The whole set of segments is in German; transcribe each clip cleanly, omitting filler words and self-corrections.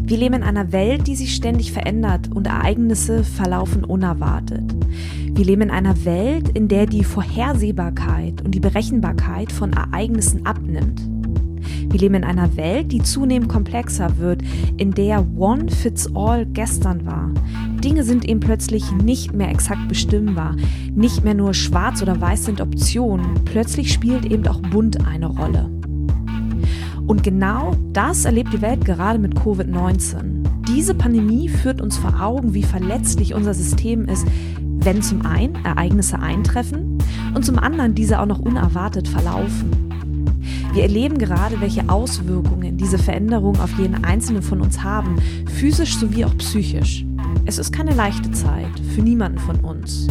Wir leben in einer Welt, die sich ständig verändert und Ereignisse verlaufen unerwartet. Wir leben in einer Welt, in der die Vorhersehbarkeit und die Berechenbarkeit von Ereignissen abnimmt. Wir leben in einer Welt, die zunehmend komplexer wird, in der One Fits All gestern war. Dinge sind eben plötzlich nicht mehr exakt bestimmbar. Nicht mehr nur schwarz oder weiß sind Optionen. Plötzlich spielt eben auch bunt eine Rolle. Und genau das erlebt die Welt gerade mit Covid-19. Diese Pandemie führt uns vor Augen, wie verletzlich unser System ist, wenn zum einen Ereignisse eintreffen und zum anderen diese auch noch unerwartet verlaufen. Wir erleben gerade, welche Auswirkungen diese Veränderungen auf jeden Einzelnen von uns haben, physisch sowie auch psychisch. Es ist keine leichte Zeit für niemanden von uns.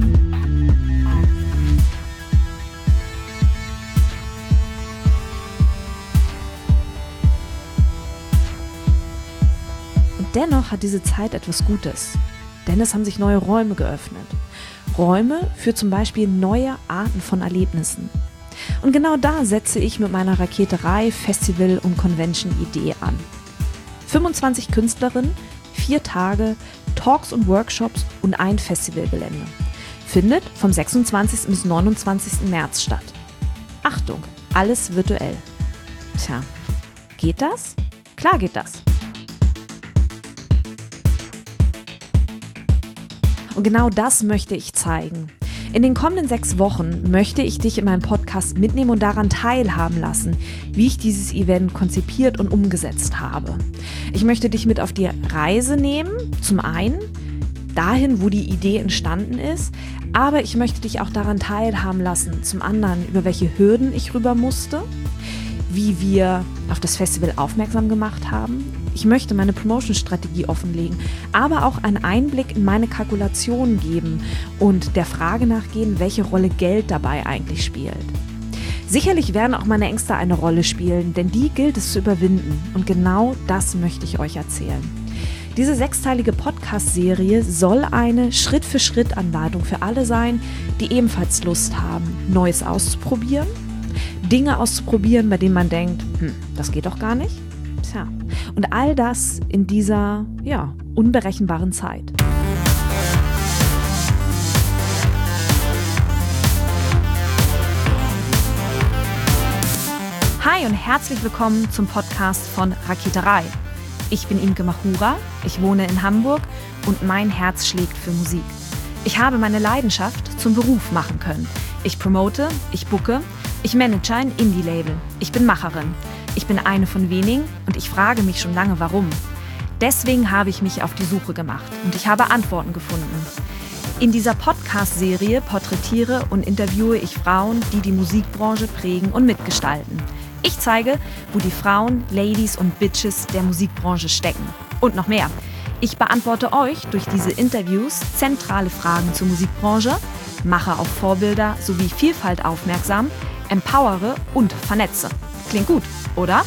Und dennoch hat diese Zeit etwas Gutes, denn es haben sich neue Räume geöffnet. Räume für zum Beispiel neue Arten von Erlebnissen. Und genau da setze ich mit meiner Raketerei, Festival und Convention-Idee an. 25 Künstlerinnen, 4 Tage, Talks und Workshops und ein Festivalgelände. Findet vom 26. bis 29. März statt. Achtung, alles virtuell. Tja, geht das? Klar geht das. Und genau das möchte ich zeigen. In den kommenden 6 Wochen möchte ich dich in meinem Podcast mitnehmen und daran teilhaben lassen, wie ich dieses Event konzipiert und umgesetzt habe. Ich möchte dich mit auf die Reise nehmen, zum einen dahin, wo die Idee entstanden ist, aber ich möchte dich auch daran teilhaben lassen, zum anderen, über welche Hürden ich rüber musste, wie wir auf das Festival aufmerksam gemacht haben. Ich möchte meine Promotion-Strategie offenlegen, aber auch einen Einblick in meine Kalkulationen geben und der Frage nachgehen, welche Rolle Geld dabei eigentlich spielt. Sicherlich werden auch meine Ängste eine Rolle spielen, denn die gilt es zu überwinden und genau das möchte ich euch erzählen. Diese 6-teilige Podcast-Serie soll eine Schritt-für-Schritt-Anleitung für alle sein, die ebenfalls Lust haben, Neues auszuprobieren, Dinge auszuprobieren, bei denen man denkt, das geht doch gar nicht. Tja, und all das in dieser, unberechenbaren Zeit. Hi und herzlich willkommen zum Podcast von Raketerei. Ich bin Imke Machura, ich wohne in Hamburg und mein Herz schlägt für Musik. Ich habe meine Leidenschaft zum Beruf machen können. Ich promote, ich booke, ich manage ein Indie-Label. Ich bin Macherin. Ich bin eine von wenigen und ich frage mich schon lange, warum. Deswegen habe ich mich auf die Suche gemacht und ich habe Antworten gefunden. In dieser Podcast-Serie porträtiere und interviewe ich Frauen, die die Musikbranche prägen und mitgestalten. Ich zeige, wo die Frauen, Ladies und Bitches der Musikbranche stecken. Und noch mehr. Ich beantworte euch durch diese Interviews zentrale Fragen zur Musikbranche, mache auf Vorbilder sowie Vielfalt aufmerksam, empowere und vernetze. Klingt gut, oder?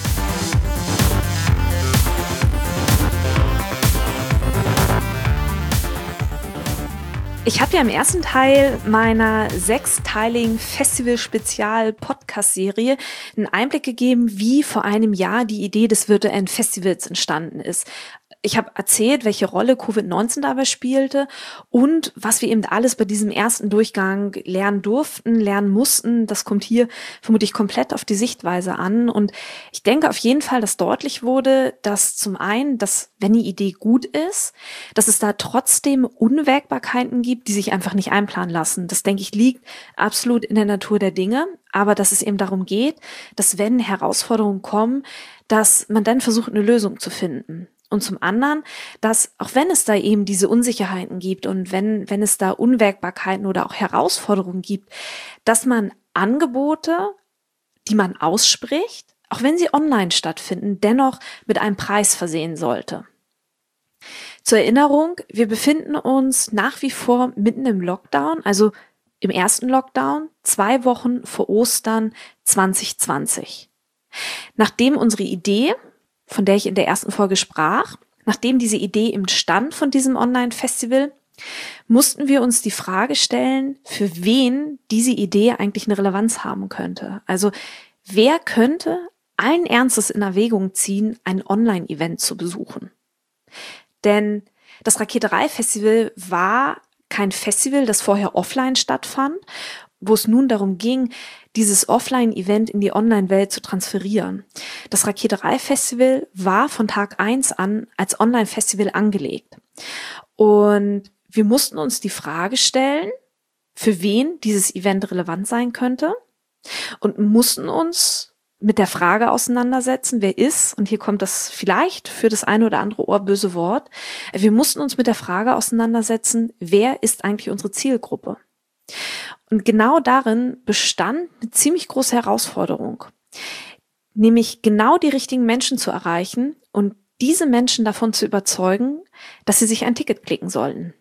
Ich habe ja im ersten Teil meiner 6-teiligen Festival-Spezial-Podcast-Serie einen Einblick gegeben, wie vor einem Jahr die Idee des virtuellen Festivals entstanden ist. Ich habe erzählt, welche Rolle Covid-19 dabei spielte und was wir eben alles bei diesem ersten Durchgang lernen durften, lernen mussten. Das kommt hier vermutlich komplett auf die Sichtweise an. Und ich denke auf jeden Fall, dass deutlich wurde, dass zum einen, dass wenn die Idee gut ist, dass es da trotzdem Unwägbarkeiten gibt, die sich einfach nicht einplanen lassen. Das, denke ich, liegt absolut in der Natur der Dinge. Aber dass es eben darum geht, dass wenn Herausforderungen kommen, dass man dann versucht, eine Lösung zu finden. Und zum anderen, dass auch wenn es da eben diese Unsicherheiten gibt und wenn es da Unwägbarkeiten oder auch Herausforderungen gibt, dass man Angebote, die man ausspricht, auch wenn sie online stattfinden, dennoch mit einem Preis versehen sollte. Zur Erinnerung, wir befinden uns nach wie vor mitten im Lockdown, also im ersten Lockdown, 2 Wochen vor Ostern 2020. Nachdem unsere Idee, von der ich in der ersten Folge sprach, nachdem diese Idee im Stand von diesem Online-Festival, mussten wir uns die Frage stellen, für wen diese Idee eigentlich eine Relevanz haben könnte. Also wer könnte allen Ernstes in Erwägung ziehen, ein Online-Event zu besuchen? Denn das Raketerei-Festival war kein Festival, das vorher offline stattfand, wo es nun darum ging, dieses Offline-Event in die Online-Welt zu transferieren. Das Raketerei-Festival war von Tag 1 an als Online-Festival angelegt. Und wir mussten uns die Frage stellen, für wen dieses Event relevant sein könnte und mussten uns mit der Frage auseinandersetzen, wer ist, und hier kommt das vielleicht für das eine oder andere Ohr böse Wort, wir mussten uns mit der Frage auseinandersetzen, wer ist eigentlich unsere Zielgruppe? Und genau darin bestand eine ziemlich große Herausforderung, nämlich genau die richtigen Menschen zu erreichen und diese Menschen davon zu überzeugen, dass sie sich ein Ticket klicken sollten.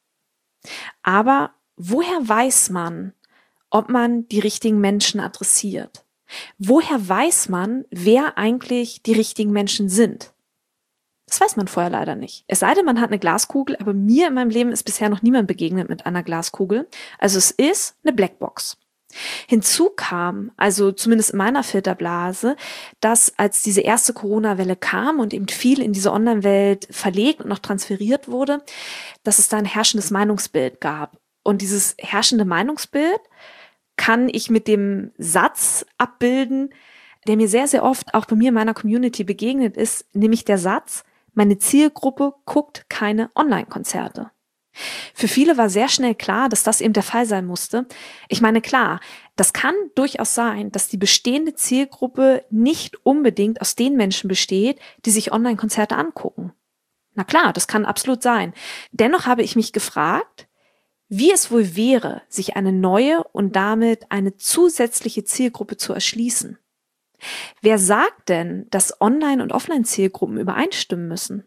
Aber woher weiß man, ob man die richtigen Menschen adressiert? Woher weiß man, wer eigentlich die richtigen Menschen sind? Das weiß man vorher leider nicht. Es sei denn, man hat eine Glaskugel, aber mir in meinem Leben ist bisher noch niemand begegnet mit einer Glaskugel. Also es ist eine Blackbox. Hinzu kam, also zumindest in meiner Filterblase, dass als diese erste Corona-Welle kam und eben viel in diese Online-Welt verlegt und noch transferiert wurde, dass es da ein herrschendes Meinungsbild gab. Und dieses herrschende Meinungsbild kann ich mit dem Satz abbilden, der mir sehr, sehr oft auch bei mir in meiner Community begegnet ist, nämlich der Satz, meine Zielgruppe guckt keine Online-Konzerte. Für viele war sehr schnell klar, dass das eben der Fall sein musste. Ich meine, klar, das kann durchaus sein, dass die bestehende Zielgruppe nicht unbedingt aus den Menschen besteht, die sich Online-Konzerte angucken. Na klar, das kann absolut sein. Dennoch habe ich mich gefragt, wie es wohl wäre, sich eine neue und damit eine zusätzliche Zielgruppe zu erschließen. Wer sagt denn, dass Online- und Offline-Zielgruppen übereinstimmen müssen?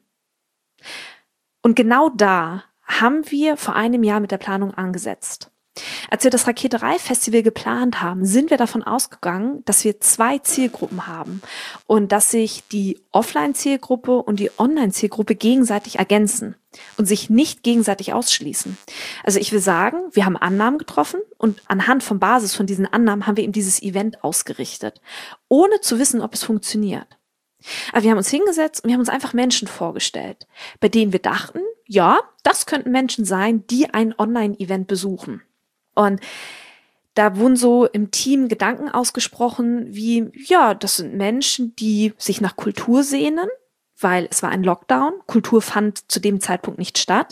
Und genau da haben wir vor einem Jahr mit der Planung angesetzt. Als wir das Raketerei-Festival geplant haben, sind wir davon ausgegangen, dass wir 2 Zielgruppen haben und dass sich die Offline-Zielgruppe und die Online-Zielgruppe gegenseitig ergänzen und sich nicht gegenseitig ausschließen. Also ich will sagen, wir haben Annahmen getroffen und anhand von Basis von diesen Annahmen haben wir eben dieses Event ausgerichtet, ohne zu wissen, ob es funktioniert. Aber wir haben uns hingesetzt und wir haben uns einfach Menschen vorgestellt, bei denen wir dachten, ja, das könnten Menschen sein, die ein Online-Event besuchen. Und da wurden so im Team Gedanken ausgesprochen wie, ja, das sind Menschen, die sich nach Kultur sehnen, weil es war ein Lockdown, Kultur fand zu dem Zeitpunkt nicht statt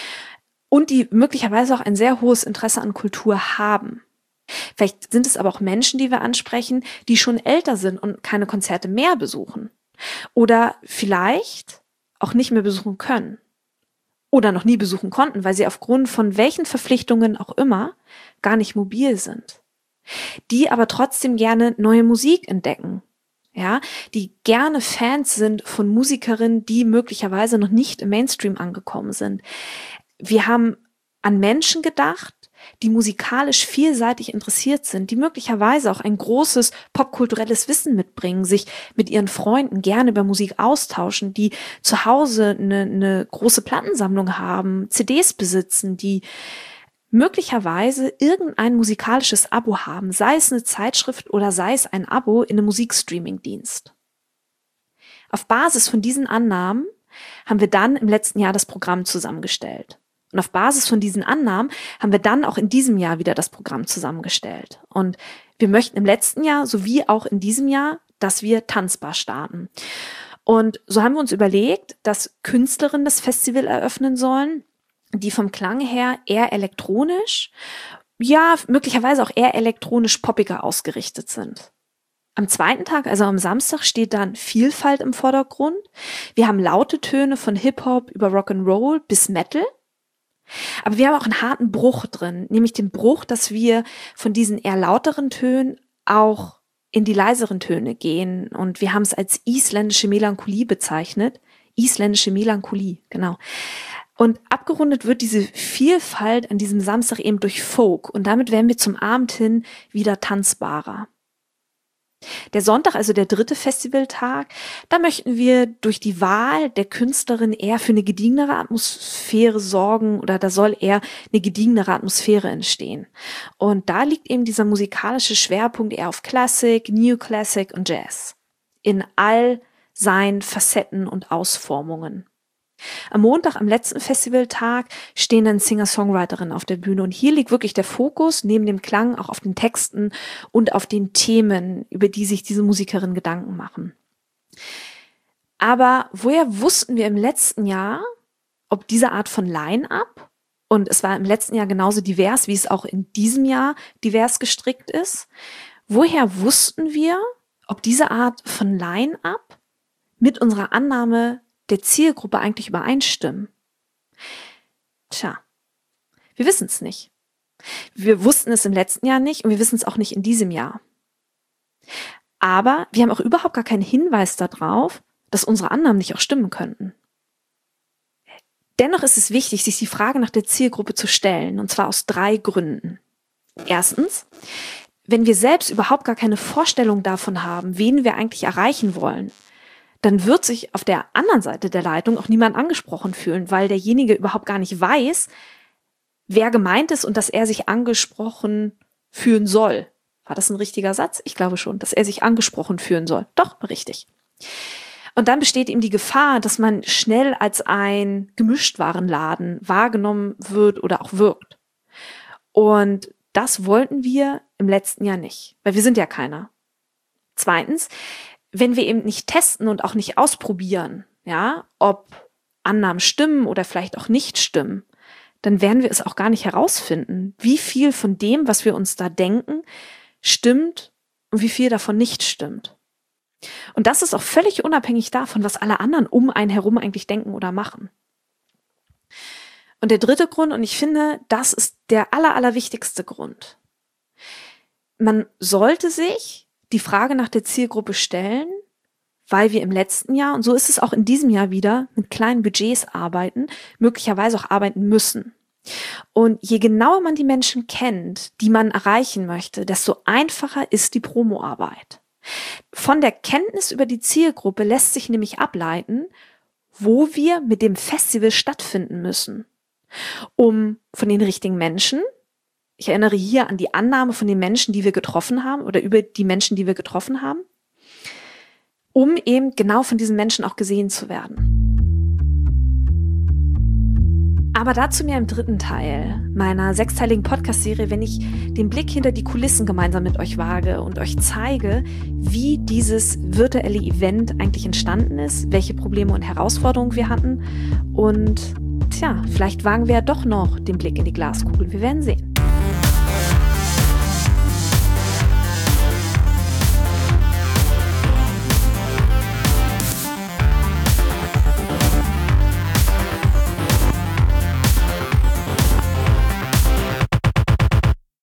und die möglicherweise auch ein sehr hohes Interesse an Kultur haben. Vielleicht sind es aber auch Menschen, die wir ansprechen, die schon älter sind und keine Konzerte mehr besuchen oder vielleicht auch nicht mehr besuchen können. Oder noch nie besuchen konnten, weil sie aufgrund von welchen Verpflichtungen auch immer gar nicht mobil sind. Die aber trotzdem gerne neue Musik entdecken. Ja, die gerne Fans sind von Musikerinnen, die möglicherweise noch nicht im Mainstream angekommen sind. Wir haben an Menschen gedacht, die musikalisch vielseitig interessiert sind, die möglicherweise auch ein großes popkulturelles Wissen mitbringen, sich mit ihren Freunden gerne über Musik austauschen, die zu Hause eine große Plattensammlung haben, CDs besitzen, die möglicherweise irgendein musikalisches Abo haben, sei es eine Zeitschrift oder sei es ein Abo in einem Musikstreaming-Dienst. Auf Basis von diesen Annahmen haben wir dann im letzten Jahr das Programm zusammengestellt. Und auf Basis von diesen Annahmen haben wir dann auch in diesem Jahr wieder das Programm zusammengestellt. Und wir möchten im letzten Jahr sowie auch in diesem Jahr, dass wir tanzbar starten. Und so haben wir uns überlegt, dass Künstlerinnen das Festival eröffnen sollen, die vom Klang her eher elektronisch, ja, möglicherweise auch eher elektronisch-poppiger ausgerichtet sind. Am zweiten Tag, also am Samstag, steht dann Vielfalt im Vordergrund. Wir haben laute Töne von Hip-Hop über Rock'n'Roll bis Metal. Aber wir haben auch einen harten Bruch drin, nämlich den Bruch, dass wir von diesen eher lauteren Tönen auch in die leiseren Töne gehen. Und wir haben es als isländische Melancholie bezeichnet. Isländische Melancholie, genau. Und abgerundet wird diese Vielfalt an diesem Samstag eben durch Folk. Und damit werden wir zum Abend hin wieder tanzbarer. Der Sonntag, also der 3. Festivaltag, da möchten wir durch die Wahl der Künstlerin eher für eine gediegenere Atmosphäre sorgen oder da soll eher eine gediegenere Atmosphäre entstehen. Und da liegt eben dieser musikalische Schwerpunkt eher auf Classic, New Classic und Jazz. In all seinen Facetten und Ausformungen. Am Montag, am letzten Festivaltag, stehen dann Singer-Songwriterinnen auf der Bühne und hier liegt wirklich der Fokus neben dem Klang auch auf den Texten und auf den Themen, über die sich diese Musikerinnen Gedanken machen. Aber woher wussten wir im letzten Jahr, ob diese Art von Line-Up, und es war im letzten Jahr genauso divers, wie es auch in diesem Jahr divers gestrickt ist, woher wussten wir, ob diese Art von Line-Up mit unserer Annahme der Zielgruppe eigentlich übereinstimmen? Tja, wir wissen es nicht. Wir wussten es im letzten Jahr nicht und wir wissen es auch nicht in diesem Jahr. Aber wir haben auch überhaupt gar keinen Hinweis darauf, dass unsere Annahmen nicht auch stimmen könnten. Dennoch ist es wichtig, sich die Frage nach der Zielgruppe zu stellen, und zwar aus 3 Gründen. Erstens, wenn wir selbst überhaupt gar keine Vorstellung davon haben, wen wir eigentlich erreichen wollen, dann wird sich auf der anderen Seite der Leitung auch niemand angesprochen fühlen, weil derjenige überhaupt gar nicht weiß, wer gemeint ist und dass er sich angesprochen fühlen soll. War das ein richtiger Satz? Ich glaube schon, dass er sich angesprochen fühlen soll. Doch, richtig. Und dann besteht ihm die Gefahr, dass man schnell als ein Gemischtwarenladen wahrgenommen wird oder auch wirkt. Und das wollten wir im letzten Jahr nicht, weil wir sind ja keiner. Zweitens, wenn wir eben nicht testen und auch nicht ausprobieren, ja, ob Annahmen stimmen oder vielleicht auch nicht stimmen, dann werden wir es auch gar nicht herausfinden, wie viel von dem, was wir uns da denken, stimmt und wie viel davon nicht stimmt. Und das ist auch völlig unabhängig davon, was alle anderen um einen herum eigentlich denken oder machen. Und der 3. Grund, und ich finde, das ist der allerwichtigste Grund. Man sollte sich die Frage nach der Zielgruppe stellen, weil wir im letzten Jahr, und so ist es auch in diesem Jahr wieder, mit kleinen Budgets arbeiten, möglicherweise auch arbeiten müssen. Und je genauer man die Menschen kennt, die man erreichen möchte, desto einfacher ist die Promoarbeit. Von der Kenntnis über die Zielgruppe lässt sich nämlich ableiten, wo wir mit dem Festival stattfinden müssen, um von den richtigen Menschen, ich erinnere hier an die Annahme von den Menschen, die wir getroffen haben oder über die Menschen, die wir getroffen haben, um eben genau von diesen Menschen auch gesehen zu werden. Aber dazu mehr im 3. Teil meiner 6-teiligen Podcast-Serie, wenn ich den Blick hinter die Kulissen gemeinsam mit euch wage und euch zeige, wie dieses virtuelle Event eigentlich entstanden ist, welche Probleme und Herausforderungen wir hatten und vielleicht wagen wir ja doch noch den Blick in die Glaskugel. Wir werden sehen.